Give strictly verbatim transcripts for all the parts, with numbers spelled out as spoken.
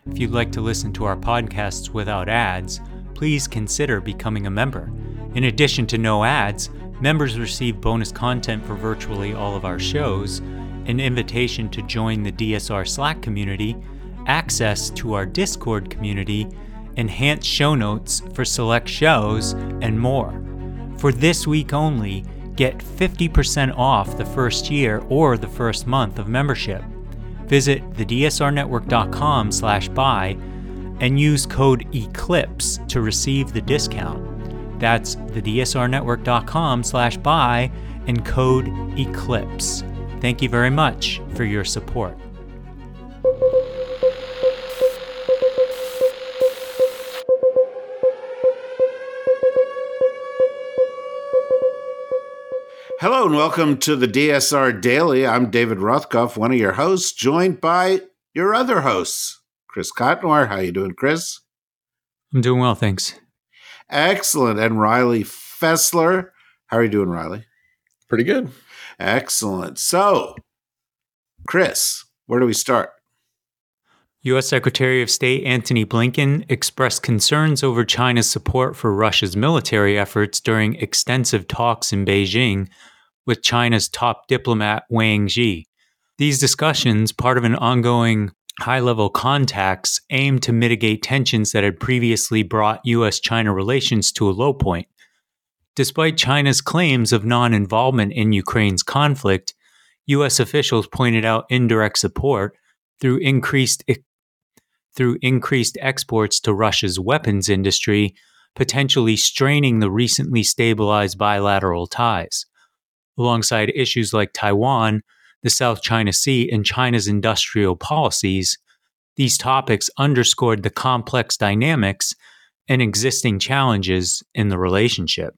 If you'd like to listen to our podcasts without ads, please consider becoming a member. In addition to no ads, members receive bonus content for virtually all of our shows, an invitation to join the D S R Slack community, access to our Discord community, enhanced show notes for select shows, and more. For this week only, get fifty percent off the first year or the first month of membership. Visit the D S R network dot com slash buy and use code ECLIPSE to receive the discount. That's the D S R network dot com slash buy and code ECLIPSE. Thank you very much for your support. Hello and welcome to the D S R Daily. I'm David Rothkopf, one of your hosts, joined by your other hosts, Chris Cotnoir. How you doing, Chris? I'm doing well, thanks. Excellent. And Riley Fessler. How are you doing, Riley? Pretty good. Excellent. So, Chris, where do we start? U S Secretary of State Antony Blinken expressed concerns over China's support for Russia's military efforts during extensive talks in Beijing with China's top diplomat Wang Yi. These discussions, part of an ongoing high-level contacts, aimed to mitigate tensions that had previously brought U S China relations to a low point. Despite China's claims of non-involvement in Ukraine's conflict, U S officials pointed out indirect support through increased through increased exports to Russia's weapons industry, potentially straining the recently stabilized bilateral ties. Alongside issues like Taiwan, the South China Sea, and China's industrial policies, these topics underscored the complex dynamics and existing challenges in the relationship.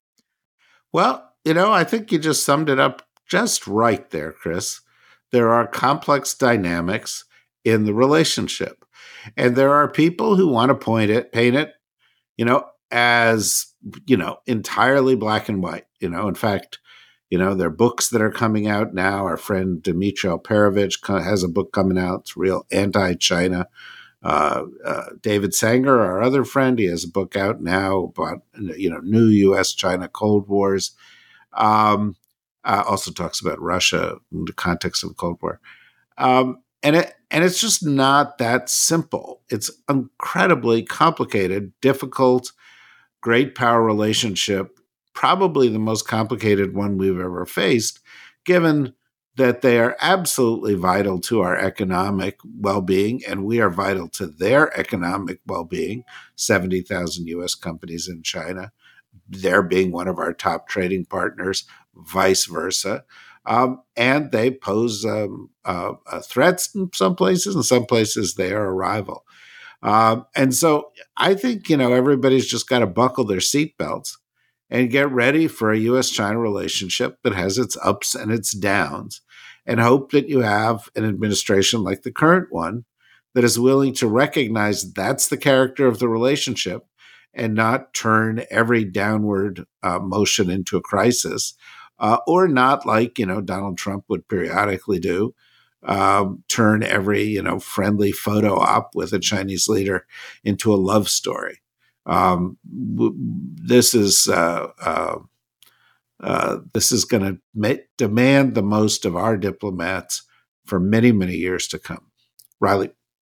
Well, you know, I think you just summed it up just right there, Chris. There are complex dynamics in the relationship. And there are people who want to point it, paint it, you know, as, you know, entirely black and white. You know, in fact, you know, there are books that are coming out now. Our friend Dmitry Alperovich has a book coming out. It's real anti-China. Uh, uh, David Sanger, our other friend, he has a book out now about, you know, new U S China Cold Wars. Um, uh, also talks about Russia in the context of the Cold War. Um, and it and it's just not that simple. It's incredibly complicated, difficult, great power relationship, probably the most complicated one we've ever faced, given that they are absolutely vital to our economic well-being, and we are vital to their economic well-being, seventy thousand U S companies in China, they're being one of our top trading partners, vice versa. Um, and they pose um, uh, uh, threats in some places, in some places they are a rival. Um, and so I think, you know, everybody's just got to buckle their seatbelts and get ready for a U S China relationship that has its ups and its downs, and hope that you have an administration like the current one that is willing to recognize that's the character of the relationship and not turn every downward uh, motion into a crisis, uh, or not like, you know, Donald Trump would periodically do, um, turn every, you know, friendly photo op with a Chinese leader into a love story. Um, w- this is uh, uh, uh, this is going to ma- demand the most of our diplomats for many, many years to come. Riley.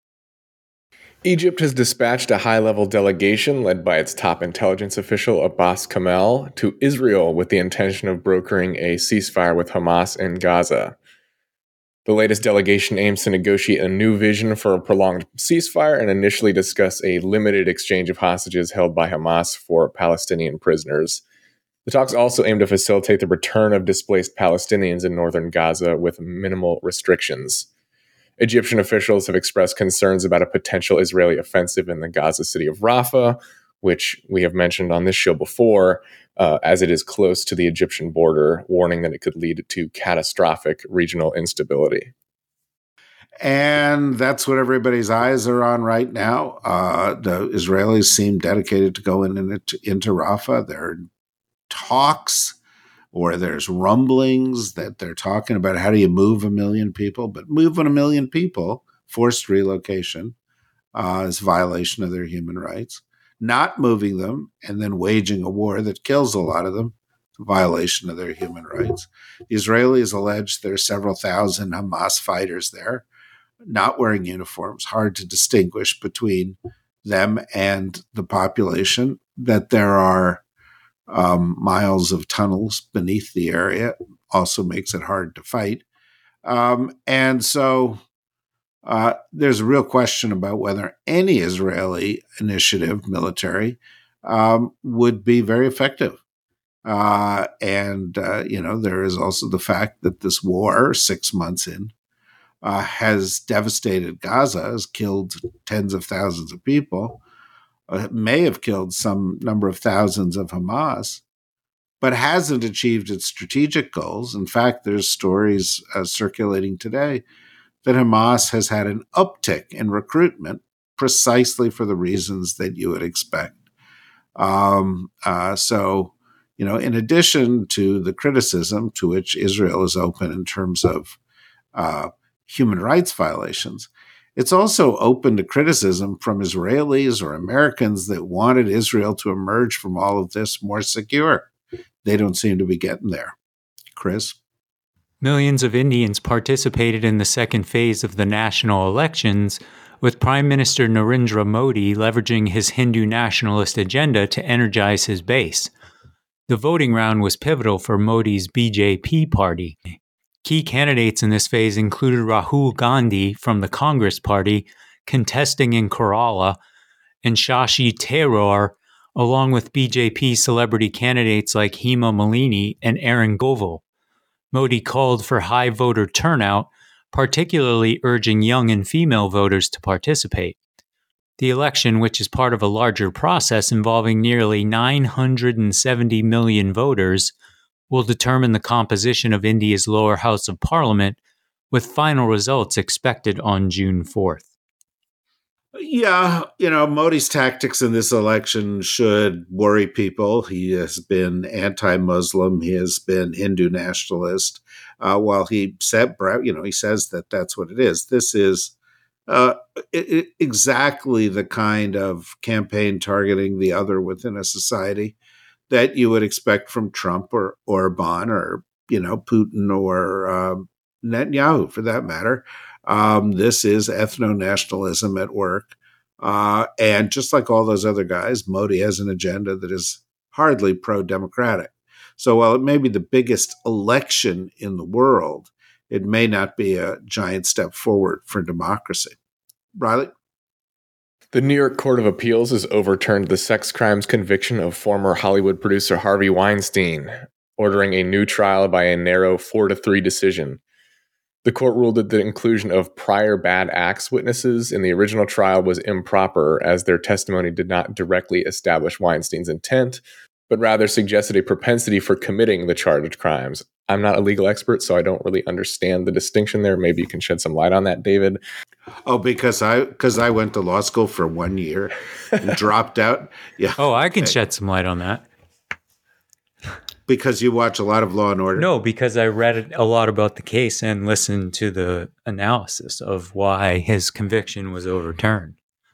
Egypt has dispatched a high-level delegation led by its top intelligence official, Abbas Kamel, to Israel with the intention of brokering a ceasefire with Hamas in Gaza. The latest delegation aims to negotiate a new vision for a prolonged ceasefire and initially discuss a limited exchange of hostages held by Hamas for Palestinian prisoners. The talks also aim to facilitate the return of displaced Palestinians in northern Gaza with minimal restrictions. Egyptian officials have expressed concerns about a potential Israeli offensive in the Gaza city of Rafah, which we have mentioned on this show before, uh, as it is close to the Egyptian border, warning that it could lead to catastrophic regional instability. And that's what everybody's eyes are on right now. Uh, the Israelis seem dedicated to go in into, into Rafah. There are talks or there's rumblings that they're talking about how do you move a million people, but moving a million people, forced relocation, uh, is violation of their human rights. Not moving them and then waging a war that kills a lot of them, is a violation of their human rights. The Israelis allege there are several thousand Hamas fighters there, not wearing uniforms, hard to distinguish between them and the population, that there are um, miles of tunnels beneath the area, also makes it hard to fight. Um, and so uh, there's a real question about whether any Israeli initiative, military, um, would be very effective. Uh, and, uh, you know, there is also the fact that this war, six months in, uh, has devastated Gaza, has killed tens of thousands of people, uh, may have killed some number of thousands of Hamas, but hasn't achieved its strategic goals. In fact, there's stories uh, circulating today that Hamas has had an uptick in recruitment precisely for the reasons that you would expect. Um, uh, so, you know, in addition to the criticism to which Israel is open in terms of uh, human rights violations, it's also open to criticism from Israelis or Americans that wanted Israel to emerge from all of this more secure. They don't seem to be getting there. Chris? Millions of Indians participated in the second phase of the national elections, with Prime Minister Narendra Modi leveraging his Hindu nationalist agenda to energize his base. The voting round was pivotal for Modi's B J P party. Key candidates in this phase included Rahul Gandhi from the Congress Party, contesting in Kerala, and Shashi Tharoor, along with B J P celebrity candidates like Hema Malini and Aaron Govil. Modi called for high voter turnout, particularly urging young and female voters to participate. The election, which is part of a larger process involving nearly nine hundred seventy million voters, will determine the composition of India's lower house of parliament, with final results expected on June fourth. Yeah, you know, Modi's tactics in this election should worry people. He has been anti-Muslim. He has been Hindu nationalist. Uh, while he said, you know, he says that that's what it is. This is uh, it, it, exactly the kind of campaign targeting the other within a society that you would expect from Trump or Orban or, you know, Putin or uh, Netanyahu, for that matter. Um, this is ethno-nationalism at work. Uh, and just like all those other guys, Modi has an agenda that is hardly pro-democratic. So while it may be the biggest election in the world, it may not be a giant step forward for democracy. Riley? The New York Court of Appeals has overturned the sex crimes conviction of former Hollywood producer Harvey Weinstein, ordering a new trial by a narrow four to three decision. The court ruled that the inclusion of prior bad acts witnesses in the original trial was improper, as their testimony did not directly establish Weinstein's intent, but rather suggested a propensity for committing the charged crimes. I'm not a legal expert, so I don't really understand the distinction there. Maybe you can shed some light on that, David. Oh, because I because I went to law school for one year and dropped out. Yeah. Oh, I can shed some light on that. Because you watch a lot of Law and Order? No, because I read a lot about the case and listened to the analysis of why his conviction was overturned.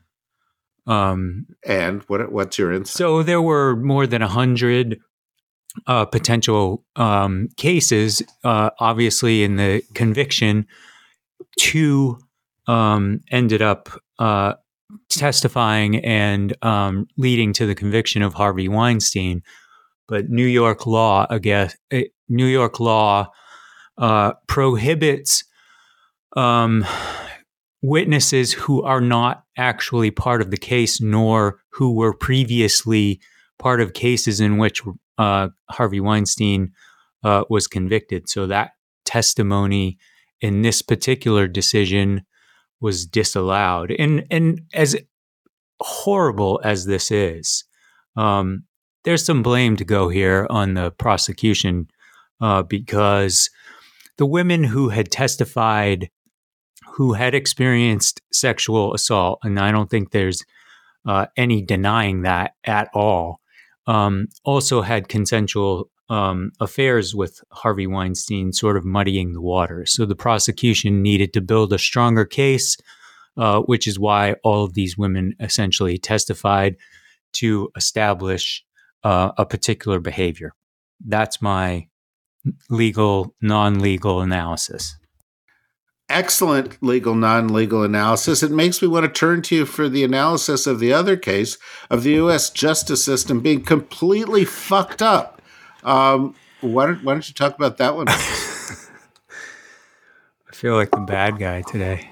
Um, and what what's your insight? So there were more than one hundred uh, potential um, cases. Uh, obviously, in the conviction, two um, ended up uh, testifying and um, leading to the conviction of Harvey Weinstein. But New York law, I guess, New York law uh, prohibits um, witnesses who are not actually part of the case, nor who were previously part of cases in which uh, Harvey Weinstein uh, was convicted. So that testimony in this particular decision was disallowed. And and as horrible as this is, um, there's some blame to go here on the prosecution uh, because the women who had testified, who had experienced sexual assault, and I don't think there's uh, any denying that at all, um, also had consensual um, affairs with Harvey Weinstein, sort of muddying the water. So the prosecution needed to build a stronger case uh, which is why all of these women essentially testified to establish uh, a particular behavior. That's my legal, non-legal analysis. Excellent legal, non-legal analysis. It makes me want to turn to you for the analysis of the other case of the U S justice system being completely fucked up. Um, why don't, why don't you talk about that one? I feel like the bad guy today.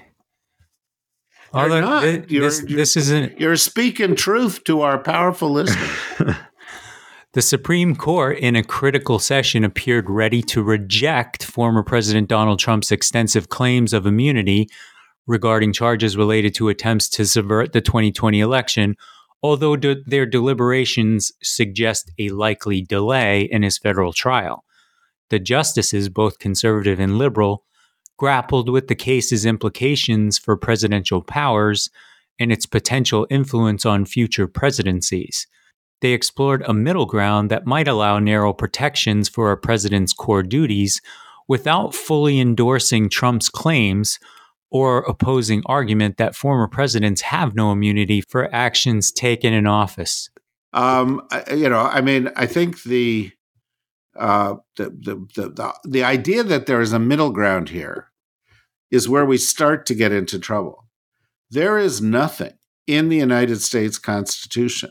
You're Although not. This, You're, this, you're, this isn't. You're speaking truth to our powerful listeners. The Supreme Court, in a critical session, appeared ready to reject former President Donald Trump's extensive claims of immunity regarding charges related to attempts to subvert the twenty twenty election, although de- their deliberations suggest a likely delay in his federal trial. The justices, both conservative and liberal, grappled with the case's implications for presidential powers and its potential influence on future presidencies. They explored a middle ground that might allow narrow protections for a president's core duties without fully endorsing Trump's claims or opposing argument that former presidents have no immunity for actions taken in office. Um, I- you know, I mean, I think the, uh, the, the the the the idea that there is a middle ground here is where we start to get into trouble. There is nothing in the United States Constitution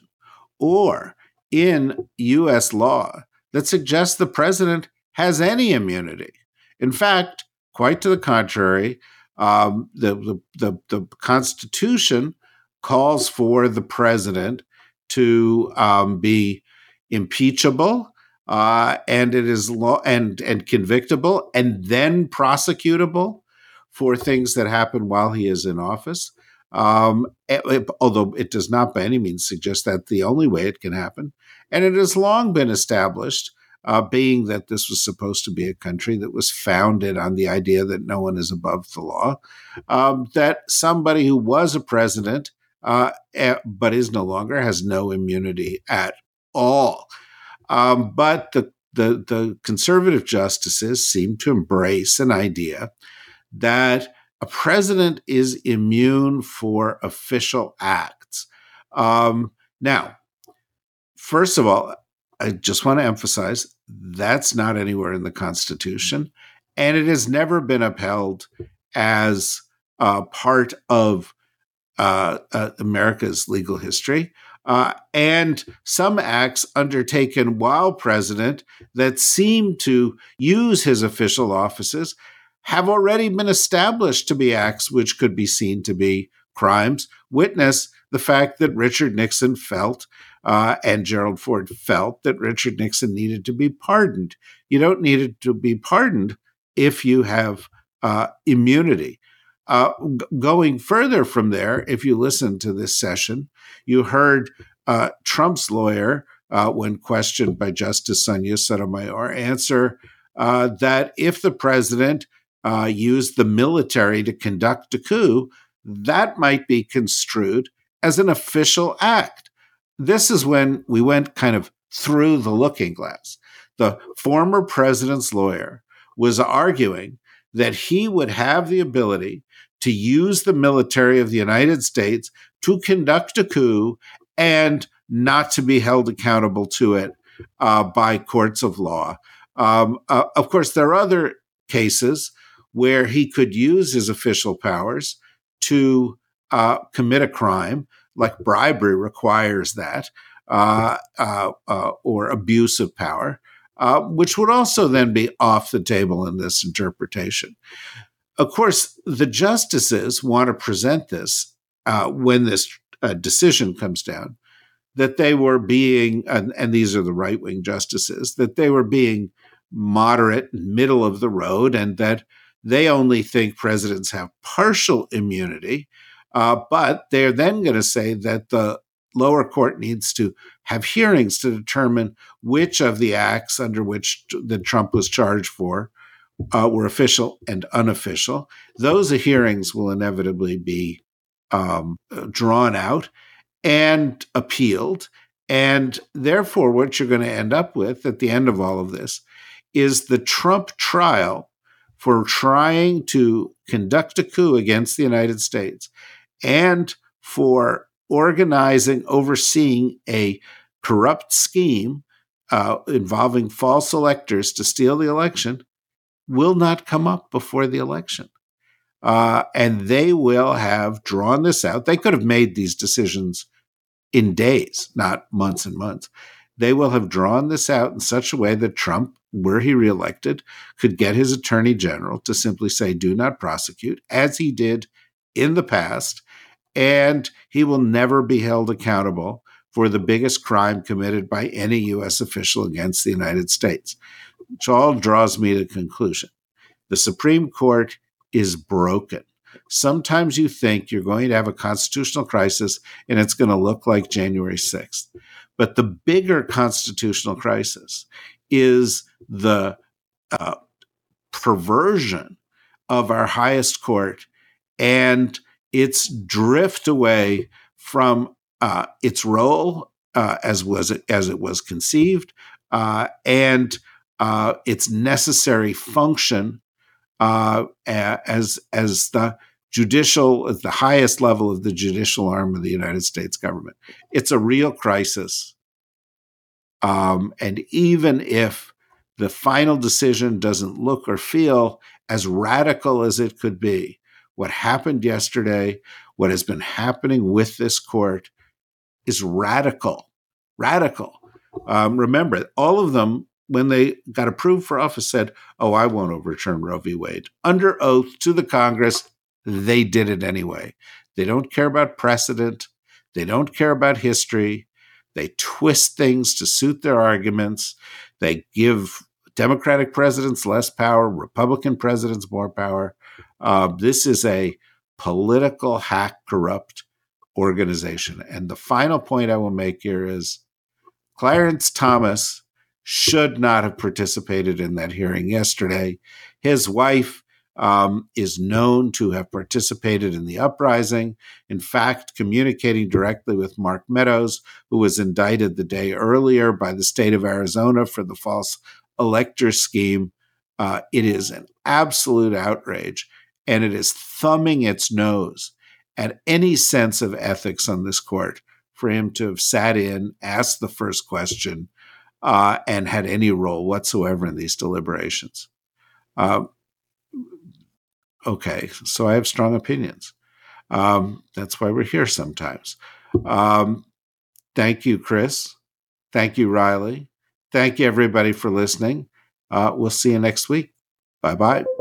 or in U S law that suggests the president has any immunity. In fact, quite to the contrary, um, the, the, the, the Constitution calls for the president to um, be impeachable, uh, and it is law and and convictable, and then prosecutable for things that happen while he is in office. Um, it, it, although it does not by any means suggest that the only way it can happen. And it has long been established, uh, being that this was supposed to be a country that was founded on the idea that no one is above the law, um, that somebody who was a president uh, but is no longer has no immunity at all. Um, but the, the, the conservative justices seem to embrace an idea that a president is immune for official acts. Um, now, first of all, I just want to emphasize that's not anywhere in the Constitution, and it has never been upheld as uh, part of uh, uh, America's legal history. Uh, and some acts undertaken while president that seem to use his official offices have already been established to be acts which could be seen to be crimes. Witness the fact that Richard Nixon felt uh, and Gerald Ford felt that Richard Nixon needed to be pardoned. You don't need it to be pardoned if you have uh, immunity. Uh, g- going further from there, if you listen to this session, you heard uh, Trump's lawyer, uh, when questioned by Justice Sonia Sotomayor, answer uh, that if the president Uh, used the military to conduct a coup, that might be construed as an official act. This is when we went kind of through the looking glass. The former president's lawyer was arguing that he would have the ability to use the military of the United States to conduct a coup and not to be held accountable to it uh, by courts of law. Um, uh, of course, there are other cases where he could use his official powers to uh, commit a crime, like bribery requires that, uh, uh, uh, or abuse of power, uh, which would also then be off the table in this interpretation. Of course, the justices want to present this uh, when this uh, decision comes down, that they were being, and, and these are the right-wing justices, that they were being moderate, middle of the road, and that they only think presidents have partial immunity, uh, but they're then going to say that the lower court needs to have hearings to determine which of the acts under which that Trump was charged for uh, were official and unofficial. Those hearings will inevitably be um, drawn out and appealed. And therefore, what you're going to end up with at the end of all of this is the Trump trial for trying to conduct a coup against the United States and for organizing, overseeing a corrupt scheme uh, involving false electors to steal the election will not come up before the election. Uh, and they will have drawn this out. They could have made these decisions in days, not months and months. They will have drawn this out in such a way that Trump, were he reelected, could get his attorney general to simply say, do not prosecute, as he did in the past, and he will never be held accountable for the biggest crime committed by any U S official against the United States, which all draws me to the conclusion. The Supreme Court is broken. Sometimes you think you're going to have a constitutional crisis and it's going to look like January sixth. But the bigger constitutional crisis is the uh, perversion of our highest court and its drift away from uh, its role uh, as was it, as it was conceived uh, and uh, its necessary function uh, as as the judicial, as the highest level of the judicial arm of the United States government. It's a real crisis. Um, and even if the final decision doesn't look or feel as radical as it could be, what happened yesterday, what has been happening with this court is radical, radical. Um, remember, all of them, when they got approved for office, said, oh, I won't overturn Roe v. Wade. Under oath to the Congress, they did it anyway. They don't care about precedent. They don't care about history. They twist things to suit their arguments. They give Democratic presidents less power, Republican presidents more power. Uh, this is a political, hack, corrupt organization. And the final point I will make here is Clarence Thomas should not have participated in that hearing yesterday. His wife um, is known to have participated in the uprising, in fact, communicating directly with Mark Meadows, who was indicted the day earlier by the state of Arizona for the false elector scheme. Uh, it is an absolute outrage, and it is thumbing its nose at any sense of ethics on this court for him to have sat in, asked the first question, uh, and had any role whatsoever in these deliberations. Uh, okay, so I have strong opinions. Um, that's why we're here sometimes. Um, thank you, Chris. Thank you, Riley. Thank you, everybody, for listening. Uh, we'll see you next week. Bye-bye.